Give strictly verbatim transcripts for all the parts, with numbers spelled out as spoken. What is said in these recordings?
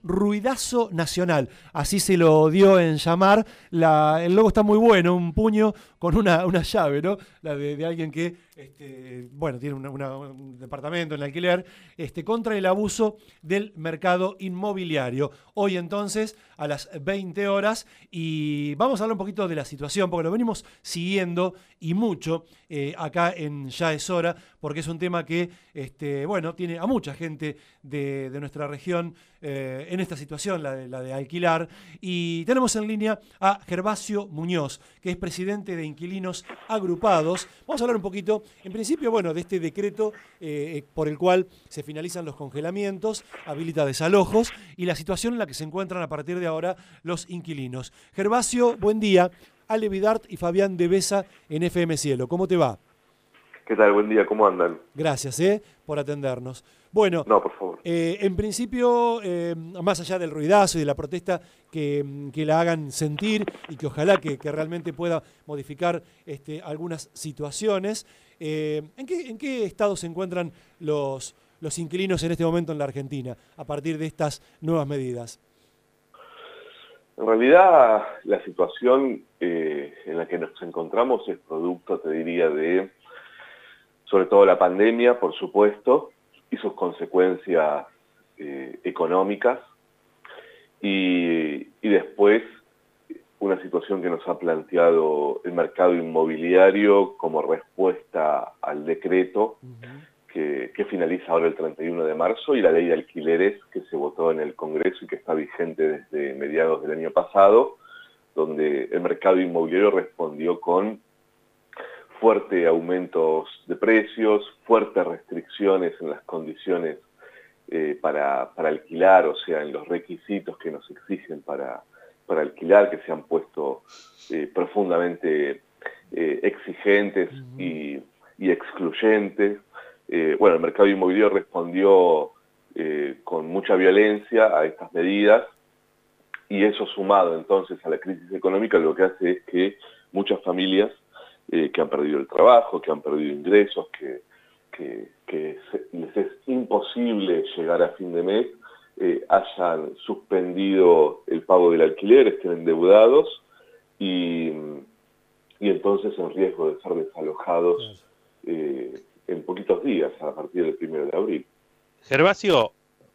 ruidazo nacional, así se lo dio en llamar. La, el logo está muy bueno, un puño con una, una llave, ¿no? La de, de alguien que, este, bueno, tiene una, una, un departamento en alquiler, este, contra el abuso del mercado inmobiliario. Hoy entonces a las veinte horas, y vamos a hablar un poquito de la situación, porque lo venimos siguiendo y mucho eh, acá en Ya es Hora, porque es un tema que, este, bueno, tiene a mucha gente de, de nuestra región eh, en esta situación, la de, la de alquilar. Y tenemos en línea a Gervasio Muñoz, que es presidente de Inquilinos Agrupados. Vamos a hablar un poquito, en principio, bueno, de este decreto eh, por el cual se finalizan los congelamientos, habilita desalojos y la situación en la que se encuentran a partir de ahora los inquilinos. Gervasio, buen día. Ale Vidart y Fabián de Besa en F M Cielo. ¿Cómo te va? ¿Qué tal? Buen día, ¿cómo andan? Gracias eh, por atendernos. Bueno, no, por favor. Eh, en principio, eh, más allá del ruidazo y de la protesta que, que la hagan sentir y que ojalá que, que realmente pueda modificar este, algunas situaciones, eh, ¿en, qué, ¿en qué estado se encuentran los, los inquilinos en este momento en la Argentina a partir de estas nuevas medidas? En realidad, la situación eh, en la que nos encontramos es producto, te diría, de, sobre todo la pandemia, por supuesto, y sus consecuencias eh, económicas, y, y después una situación que nos ha planteado el mercado inmobiliario como respuesta al decreto uh-huh. que, que finaliza ahora el treinta y uno de marzo, y la ley de alquileres que se votó en el Congreso y que está vigente desde mediados del año pasado, donde el mercado inmobiliario respondió con fuertes aumentos de precios, fuertes restricciones en las condiciones eh, para, para alquilar, o sea, en los requisitos que nos exigen para, para alquilar, que se han puesto eh, profundamente eh, exigentes uh-huh. y, y excluyentes. Eh, bueno, el mercado inmobiliario respondió eh, con mucha violencia a estas medidas, y eso sumado entonces a la crisis económica lo que hace es que muchas familias Eh, que han perdido el trabajo, que han perdido ingresos, que, que, que se, les es imposible llegar a fin de mes, eh, hayan suspendido el pago del alquiler, estén endeudados y, y entonces en riesgo de ser desalojados eh, en poquitos días, a partir del primero de abril. Gervasio,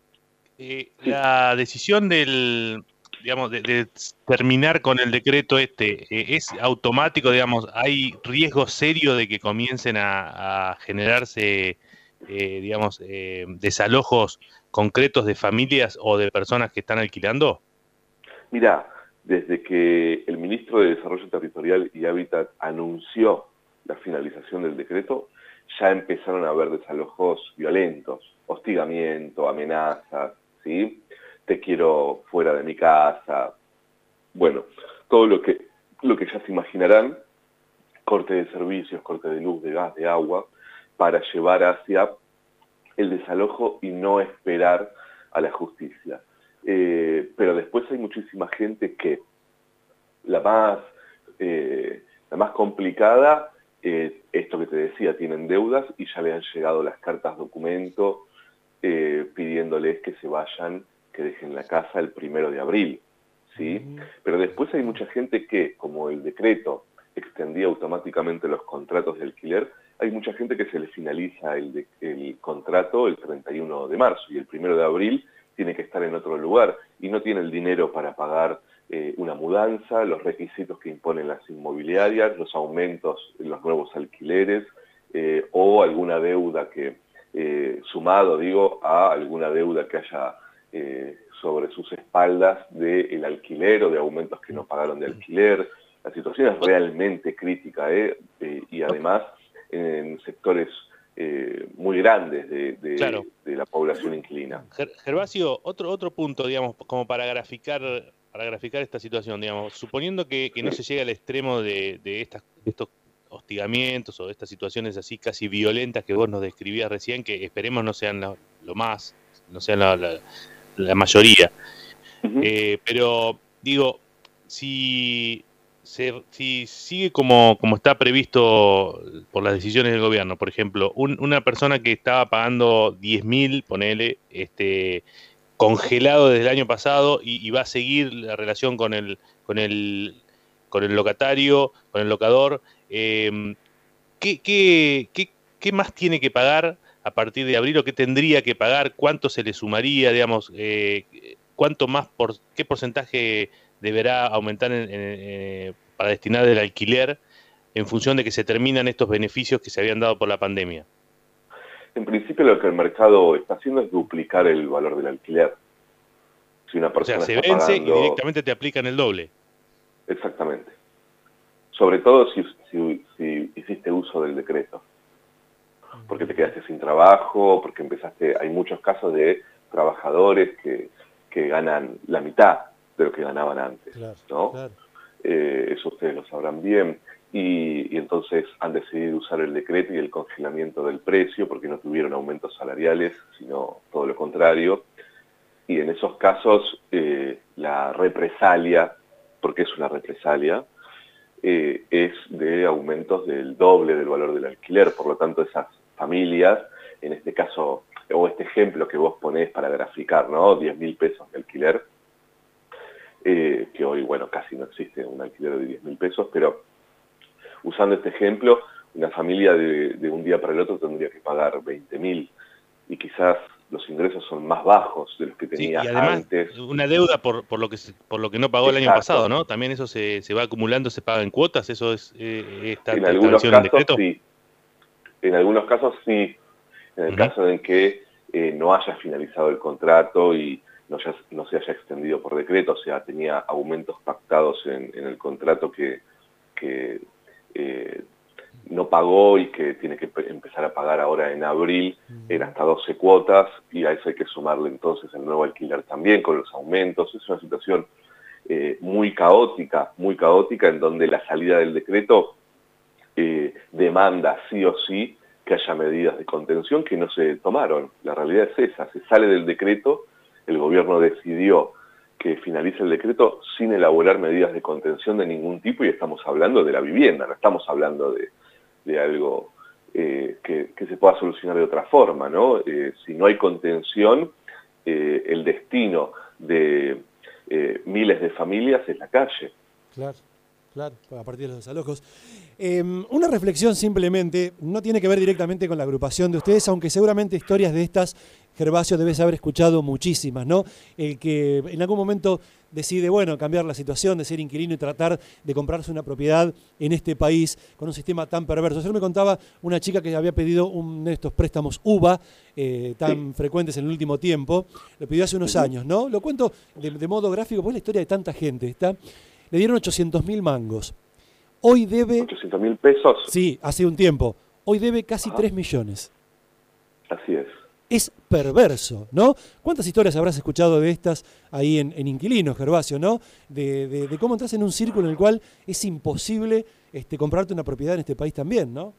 eh, sí. la decisión del... digamos, de, de terminar con el decreto este, eh, ¿es automático, digamos, hay riesgo serio de que comiencen a, a generarse, eh, digamos, eh, desalojos concretos de familias o de personas que están alquilando? Mira, desde que el ministro de Desarrollo Territorial y Hábitat anunció la finalización del decreto, ya empezaron a haber desalojos violentos, hostigamiento, amenazas, ¿sí? Te quiero fuera de mi casa, bueno, todo lo que, lo que ya se imaginarán, corte de servicios, corte de luz, de gas, de agua, para llevar hacia el desalojo y no esperar a la justicia. Eh, pero después hay muchísima gente que, la más, eh, la más complicada, eh, esto que te decía, tienen deudas y ya le han llegado las cartas documento eh, pidiéndoles que se vayan, que dejen la casa el primero de abril, ¿sí? Uh-huh. Pero después hay mucha gente que, como el decreto extendía automáticamente los contratos de alquiler, hay mucha gente que se le finaliza el, de, el contrato el treinta y uno de marzo, y el primero de abril tiene que estar en otro lugar, y no tiene el dinero para pagar eh, una mudanza, los requisitos que imponen las inmobiliarias, los aumentos en los nuevos alquileres, eh, o alguna deuda que, eh, sumado, digo, a alguna deuda que haya Eh, sobre sus espaldas del alquiler o de aumentos que no pagaron de alquiler. La situación es realmente crítica, ¿eh? Eh, y además en sectores eh, muy grandes de, de, claro. de la población inquilina. Gervasio, otro otro punto, digamos, como para graficar para graficar esta situación, digamos, suponiendo que, que no se llegue al extremo de, de, estas, de estos hostigamientos o de estas situaciones así casi violentas que vos nos describías recién, que esperemos no sean lo, lo más, no sean la, la la mayoría, uh-huh. eh, pero digo, si, se, si sigue como, como está previsto por las decisiones del gobierno, por ejemplo, un, una persona que estaba pagando diez mil, ponele, este, congelado desde el año pasado y, y va a seguir la relación con el, con el, con el locatario, con el locador. Eh, ¿qué, qué, qué, ¿Qué más tiene que pagar a partir de abril o qué tendría que pagar? ¿Cuánto se le sumaría, digamos? Eh, ¿Cuánto más, por qué porcentaje deberá aumentar en, en, en, para destinar el alquiler en función de que se terminan estos beneficios que se habían dado por la pandemia? En principio lo que el mercado está haciendo es duplicar el valor del alquiler. Si una persona o sea, se está vence pagando... y directamente te aplican el doble. Exactamente. Sobre todo si, si, si hiciste uso del decreto. Porque te quedaste sin trabajo, porque empezaste... Hay muchos casos de trabajadores que, que ganan la mitad de lo que ganaban antes, claro, ¿no? Claro. Eh, eso ustedes lo sabrán bien. Y, y entonces han decidido usar el decreto y el congelamiento del precio porque no tuvieron aumentos salariales, sino todo lo contrario. Y en esos casos eh, la represalia, porque es una represalia, eh, es de aumentos del doble del valor del alquiler. Por lo tanto, esas familias, en este caso, o este ejemplo que vos ponés para graficar, ¿no? diez mil pesos de alquiler, eh, que hoy, bueno, casi no existe un alquiler de diez mil pesos, pero usando este ejemplo, una familia de, de un día para el otro tendría que pagar veinte mil y quizás los ingresos son más bajos de los que tenía sí, y además, antes. Una deuda por, por lo que se, por lo que no pagó el Exacto. año pasado, ¿no? También eso se, se va acumulando, se paga en cuotas, eso es eh, está en algunos establecido en el casos decreto. sí. En algunos casos sí. En el Uh-huh. caso en que eh, no haya finalizado el contrato y no, ya, no se haya extendido por decreto, o sea, tenía aumentos pactados en, en el contrato que, que eh, no pagó y que tiene que empezar a pagar ahora en abril, en hasta doce cuotas, y a eso hay que sumarle entonces el nuevo alquiler también con los aumentos. Es una situación eh, muy caótica, muy caótica, en donde la salida del decreto eh, demanda sí o sí que haya medidas de contención que no se tomaron. La realidad es esa, se sale del decreto, el gobierno decidió que finalice el decreto sin elaborar medidas de contención de ningún tipo, y estamos hablando de la vivienda, no estamos hablando de, de algo eh, que, que se pueda solucionar de otra forma, ¿no? Eh, si no hay contención, eh, el destino de eh, miles de familias es la calle. Claro. Claro, a partir de los desalojos. Eh, una reflexión simplemente, no tiene que ver directamente con la agrupación de ustedes, aunque seguramente historias de estas, Gervasio, debes haber escuchado muchísimas, ¿no? El que en algún momento decide, bueno, cambiar la situación de ser inquilino y tratar de comprarse una propiedad en este país con un sistema tan perverso. Ayer me contaba una chica que había pedido uno de estos préstamos U B A, eh, tan sí. frecuentes en el último tiempo, lo pidió hace unos uh-huh. años, ¿no? Lo cuento de, de modo gráfico, porque es la historia de tanta gente, ¿está? Le dieron ochocientos mil mangos. Hoy debe... ¿ochocientos mil pesos? Sí, hace un tiempo. Hoy debe casi Ajá. tres millones. Así es. Es perverso, ¿no? ¿Cuántas historias habrás escuchado de estas ahí en, en Inquilinos, Gervasio, ¿no? De, de, de cómo entras en un círculo en el cual es imposible este, comprarte una propiedad en este país también, ¿no?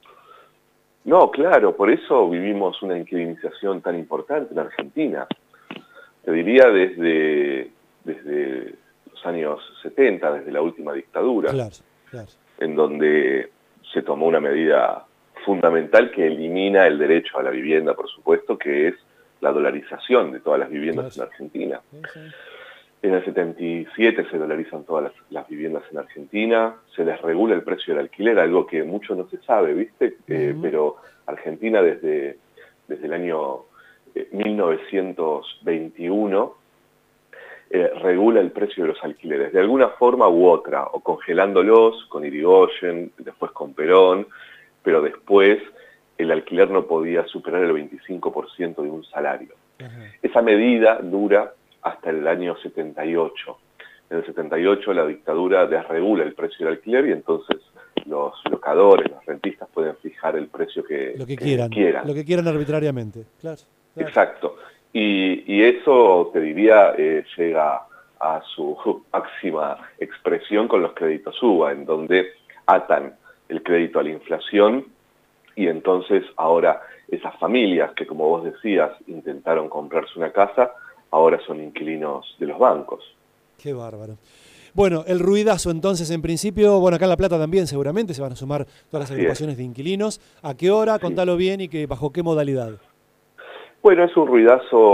No, claro, por eso vivimos una inquilinización tan importante en Argentina. Te diría desde... desde años setenta, desde la última dictadura, claro, claro. en donde se tomó una medida fundamental que elimina el derecho a la vivienda, por supuesto, que es la dolarización de todas las viviendas claro. en Argentina. Sí, sí. En el setenta y siete se dolarizan todas las, las viviendas en Argentina, se les regula el precio del alquiler, algo que mucho no se sabe, ¿viste? Uh-huh. Eh, pero Argentina desde, desde el año eh, mil novecientos veintiuno Eh, regula el precio de los alquileres, de alguna forma u otra, o congelándolos con Irigoyen, después con Perón, pero después el alquiler no podía superar el veinticinco por ciento de un salario. Uh-huh. Esa medida dura hasta el año setenta y ocho. En el setenta y ocho la dictadura desregula el precio del alquiler y entonces los locadores, los rentistas pueden fijar el precio que, lo que, que quieran, quieran. Lo que quieran arbitrariamente, claro. claro. Exacto. Y, y eso, te diría, eh, llega a su máxima expresión con los créditos U B A, en donde atan el crédito a la inflación y entonces ahora esas familias que, como vos decías, intentaron comprarse una casa, ahora son inquilinos de los bancos. Qué bárbaro. Bueno, el ruidazo entonces, en principio, bueno, acá en La Plata también seguramente se van a sumar todas las agrupaciones de inquilinos. ¿A qué hora? Sí. Contalo bien y que bajo qué modalidad. Bueno, es un ruidazo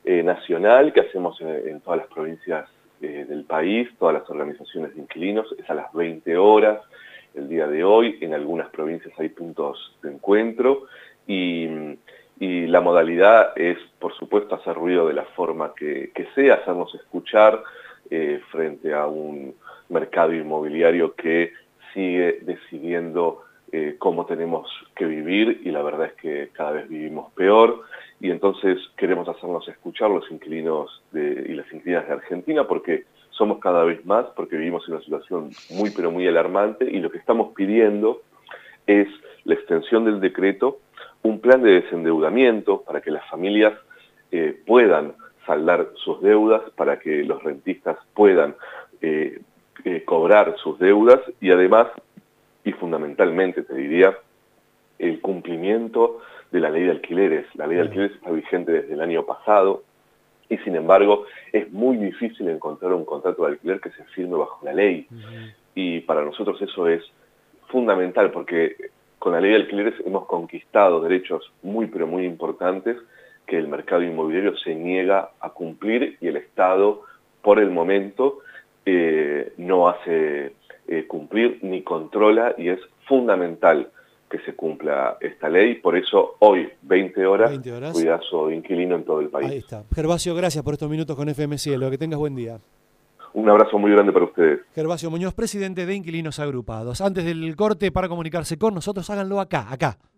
eh, nacional que hacemos en, en todas las provincias eh, del país, todas las organizaciones de inquilinos, es a las veinte horas el día de hoy. En algunas provincias hay puntos de encuentro y, y la modalidad es, por supuesto, hacer ruido de la forma que, que sea, hacernos escuchar eh, frente a un mercado inmobiliario que sigue decidiendo eh, cómo tenemos que vivir, y la verdad es que cada vez vivimos peor, y entonces queremos hacernos escuchar los inquilinos de, y las inquilinas de Argentina, porque somos cada vez más, porque vivimos en una situación muy pero muy alarmante, y lo que estamos pidiendo es la extensión del decreto, un plan de desendeudamiento para que las familias eh, puedan saldar sus deudas, para que los rentistas puedan eh, eh, cobrar sus deudas, y además, y fundamentalmente te diría, el cumplimiento de la ley de alquileres. La ley de alquileres está vigente desde el año pasado, y sin embargo es muy difícil encontrar un contrato de alquiler que se firme bajo la ley. Uh-huh. Y para nosotros eso es fundamental, porque con la ley de alquileres hemos conquistado derechos muy pero muy importantes que el mercado inmobiliario se niega a cumplir, y el Estado por el momento eh, no hace eh, cumplir ni controla, y es fundamental que se cumpla esta ley. Por eso hoy, veinte horas, veinte horas. Cuidazo inquilino en todo el país. Ahí está. Gervasio, gracias por estos minutos con F M Cielo. Que tengas buen día. Un abrazo muy grande para ustedes. Gervasio Muñoz, presidente de Inquilinos Agrupados. Antes del corte, para comunicarse con nosotros, háganlo acá, acá.